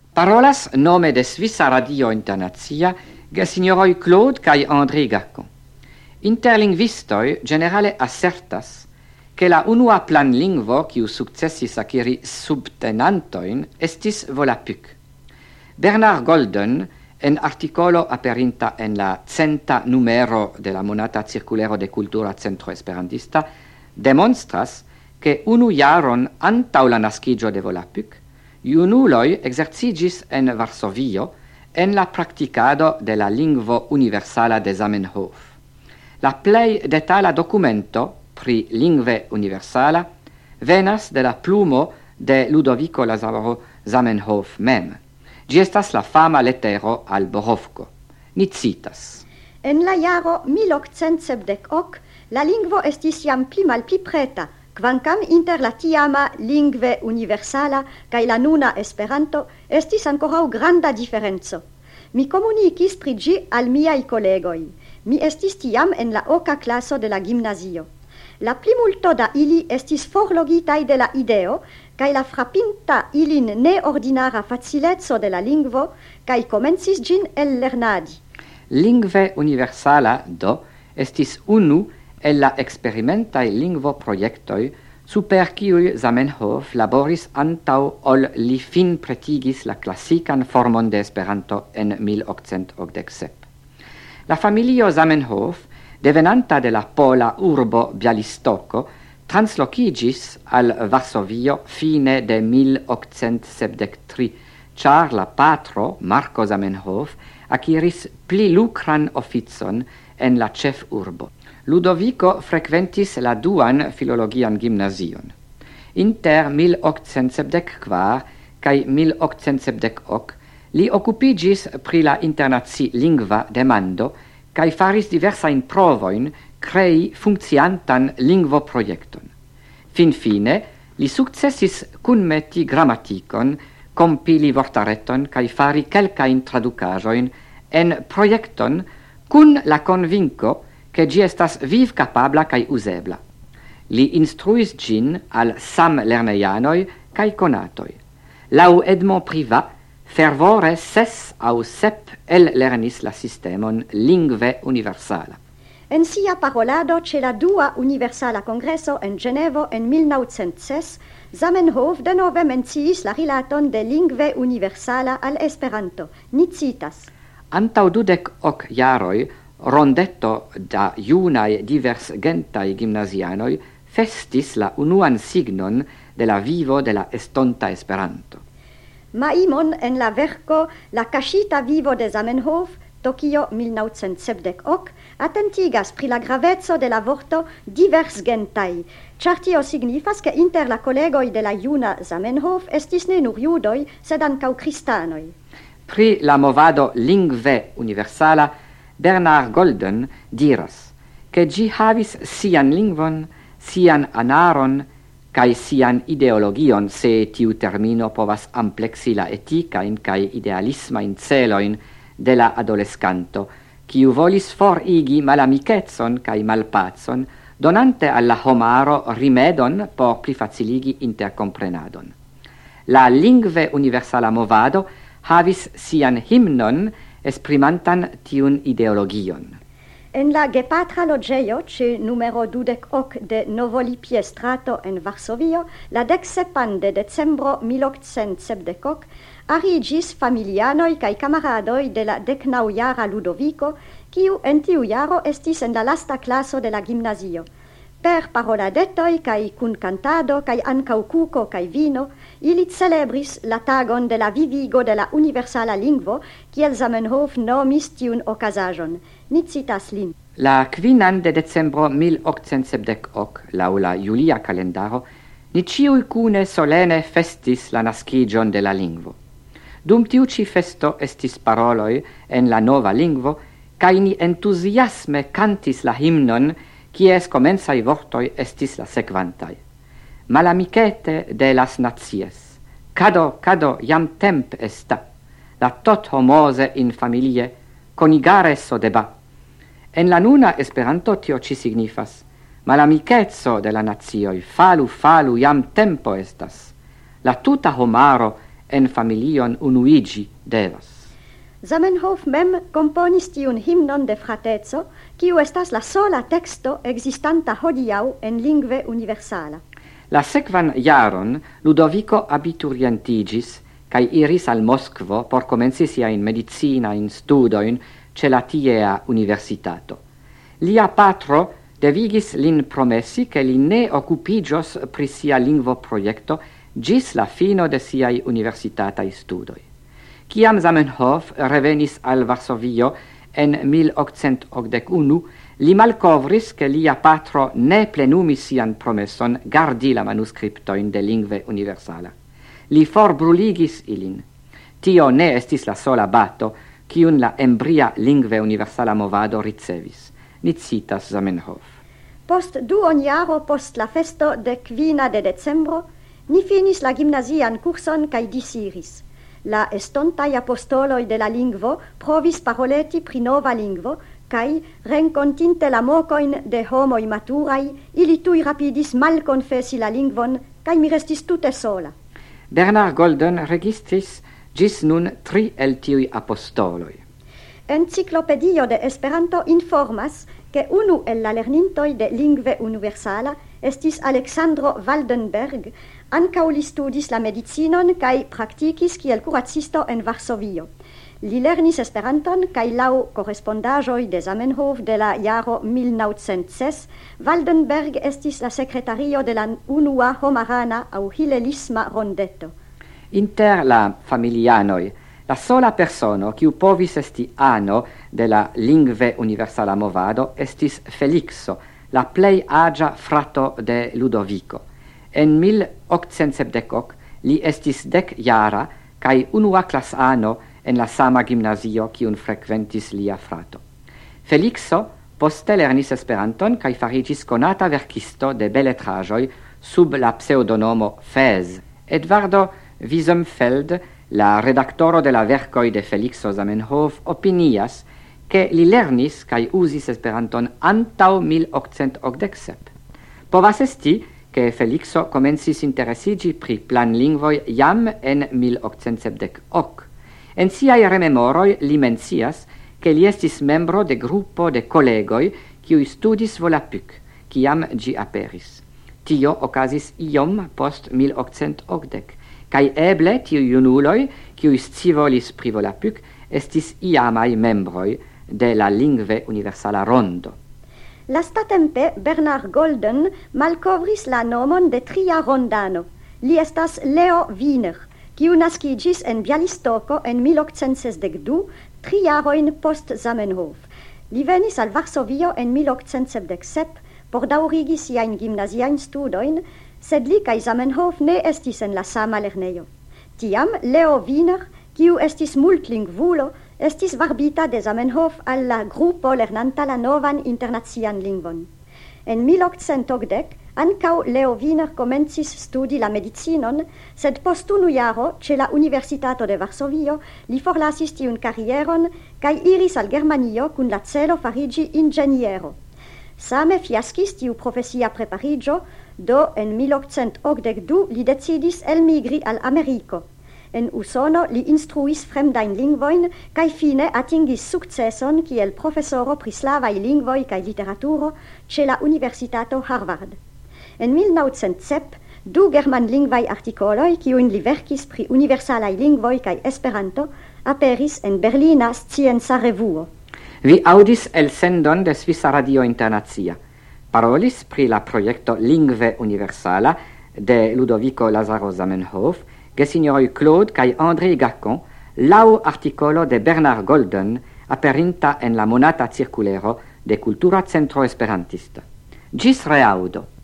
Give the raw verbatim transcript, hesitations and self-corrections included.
Parolas nome de Svissa Radio Internazia ge signoroi Claude kai André Gacon. Interlingvistoi generale assertas che la unua plan lingvo kiu successis acquiri subtenantoin estis Volapük. Bernard Golden, en articolo aperinta en la centa numero de la Monata Circulero de Cultura Centro Esperantista, demonstras che unu jaron antau la nascigio de Volapük, junuloi exercigis en Varsovio en la practicado de la lingvo universala de Zamenhof. La plei detala documento pri lingve universala venas de la plumo de Ludovico Lazaro Zamenhof mem. Gi estas la fama lettero al Borovko. Ni citas. En la jaro mil octcent sepdek la lingvo estis jam pli malpli preta, kvankam inter la tiama lingve universala kaj la nuna Esperanto estis ankoraŭ granda diferenco. Mi komunikis pri ĝi al miaj kolegoj. Mi estis tiam en la oka klaso de la gimnazio. La plimulto da ili estis forlogitaj de la ideo kaj la frapinta ilin neordinara facileco de la lingvo kaj komencis ĝin ellernadi. Lingve universala, do, estis unu el la experimentaj lingvo-projektoj super kiuj Zamenhof laboris antaŭ ol li fin pretigis la klasikan formon de Esperanto en mil octcent okdek sep. La familio Zamenhof, devenanta de la pola urbo Bialystoko, translocigis al Varsovio fine de mil octcent sepdek tri, char la patro, Marco Zamenhof, acquiris pli lucran officon en la cef urbo. Ludovico frequentis la duan filologian gymnasion. Inter mil octcent sepdek kvar kaj mil octcent sepdek ok li occupigis pri la internazi lingva demando kaj faris diversain provoin crei funcciantan lingvo projekton. Fin fine, li successis cunmeti grammaticon, compili vortareton kaj fari kelkain traducajoin en projekton cun la convinco che gi estas viv capabla kaj usebla. Li instruis gin al sam lerneianoi kaj conatoi. Lau Edmond Privat, fervore ses au sep el lernis la sistemon lingve universala. En sia parolado ce la dua universala congreso en Genevo en mil novcent ses, Zamenhof denove menciis la rilaton de lingve universala al Esperanto. Ni citas. Antau dudek ok jaroi, rondetto da junai divers gentai gymnasianoi festis la unuan signon de la vivo de la estonta Esperanto. Maimon en la verco La cascita vivo de Zamenhof, Tokio mil novcent sepdek ok, attentigas pri la gravezzo de la vorto divers gentai, char tio signifas che inter la collegoi de la juna Zamenhof estis ne nur judoi, sed ancau kristanoi. Pri la movado lingve universala, Bernard Golden diras che gi havis sian lingvon, sian anaron, kai sian ideologion, se tiu termino povas amplexi la eticain kai idealismain celoin de la adolescanto, kiu volis forigi malamicetson kai malpacon, donante alla homaro rimedon por pli faciligi intercomprenadon. La lingve universala movado havis sian himnon esprimantan tiun ideologion. En la gepatra logeio, ce numero dudek ok de Novolipie strato en Varsovio, la deksepan de decembro mil octcent sepdek ok, arigis familianoi kai camaradoi de la deknaŭjara Ludovico, kiu en tiu jaro estis en la lasta klaso de la gimnazio. Per paroladetoj kaj kun cantado kaj ankaŭ kuko kaj vino, ili celebris la tagon de la vivigo de la universala lingvo, kiel Zamenhof nomis tiun okazaĵon. Ni citas lin. La kvinan de decembro mil octcent sepdek ok, laŭ la julia kalendaro, ni ĉiuj kune solene festis la naskiĝon de la lingvo. Dum tiu ĉi festo estis paroloj en la nova lingvo, kaj ni entuziasme kantis la himnon, kies comensai vortoi estis la sekvantai. Malamicete de las nacies. Cado, cado, jam temp esta. La tot homose in familie, conigare so deba. En la nuna Esperanto tio ci signifas. Malamicetso de la nazioi, falu, falu, jam tempo estas. La tuta homaro en familion unuigi devas. Zamenhof mem componis tiun himnon de fratezo, kiu estas la sola texto existanta hodiaŭ en lingve universala. La sekvan jaron Ludovico abiturientigis kaj iris al Moskvo por komenci siajn medicinajn studojn ĉe la tiea universitato. Lia patro devigis lin promesi che li ne occupigios pri sia lingvo projekto gis la fino de siai universitatai studoi. Ciam Zamenhof revenis al Varsovio en mil ottocent octantunu, li malcovris che lia patro ne plenumis sian promesson gardi la manuscriptoin de lingve universala. Li forbruligis ilin. Tio ne estis la sola bato, cium la embria lingve universala movado ricevis. Ni citas Zamenhof. Post duon jaro post la festo de kvina de decembro, ni finis la gimnazian curson kaj disiris. La estontaj apostoloj de la lingvo provis paroleti pri nova lingvo, kaj renkontinte la mokojn de homoj maturaj, ili tuj rapidis malkonfesi la lingvon, kaj mi restis tute sola. Bernard Golden registris gis nun tri el tiuj apostoloj. Enciclopedio de Esperanto informas che unu el la lernintoj de lingve universala estis Alexandro Waldenberg, ankaŭ li studis la medicinon kaj praktikis kiel kuracisto en Varsovio. Li lernis Esperanton kaj laŭ korespondaĵoj de Zamenhof de la jaro mil naŭcent ses, Waldenberg estis la sekretario de la unua homarana aŭ hilelisma rondeto. Inter la familianoj, la sola persono kiu povis esti ano de la lingve universala movado estis Felixo, la plej aĝa frato de Ludovico. En mil ottocent sepdek li estis dek jara kaj unua klasano en la sama gimnazio kiun frekventis lia frato. Felixo poste lernis Esperanton kaj fariĝis konata verkisto de beletraĵoj sub la pseŭdonomo Fez. Edvardo Wiesenfeld, la redaktoro de la verkoj de Felixo Zamenhof, opinias che li lernis kaj uzis Esperanton antaŭ mil ottocent okdek sep. Povas esti che Felixo comencis interesigi pri planlingvoj jam en mil ottocent sepdek ok. En siaj rememoroj li mencias che li estis membro de gruppo de kolegoj kiuj studis Volapük, kiam ĝi aperis. Tio okazis iom post mil ottocent okdek, kaj eble tiuj junuloj, kiuj scivolis pri Volapük, estis iamaj membroj de la lingve universala rondo. Lastatempe Bernard Golden malkovris la nomon de tria rondano. Li estas Leo Wiener, kiu naskiĝis en Bialistoko en mil ottocent sesdek du, tri jarojn post Zamenhof. Li venis al Varsovio en mil ottocent sepdek sep por daŭrigi siajn gimnaziajn studojn, sed li kaj Zamenhof ne estis en la sama lernejo. Tiam Leo Wiener, kiu estis multlingvulo, estis varbita de Zamenhof al la grupo lernanta la novan internacian lingvon. En mil ottocent okdek ankaŭ Leo Wiener komencis studi la medicinon, sed post unu jaro ĉe la Universitato de Varsovio li forlasis tiun karieron kaj iris al Germanio kun la celo fariĝi inĝeniero. Same fiaskis tiu profesia prepariĝo, do en mil ottocent okdek du li decidis elmigri al Ameriko. En Usono li instruis fremdajn lingvojn kaj fine atingis sukceson kiel profesoro pri slavaj lingvoj kaj literaturo ĉe la Universitato Harvard. En mil naŭcent sep du germanlingvaj artikoloj, kiujn li verkis pri universalaj lingvoj kaj Esperanto, aperis en Berlina Scienca Revuo. Vi audis elsendon de Svisa Radio Internacia. Parolis pri la projekto Lingve Universala de Ludovico Lazaro Zamenhof, gesignoroj Claude kaj André Gacon, laŭ artikolo de Bernard Golden, aperinta en la monata cirkulero de Kultura Centro Esperantista. Ĝis reaŭdo.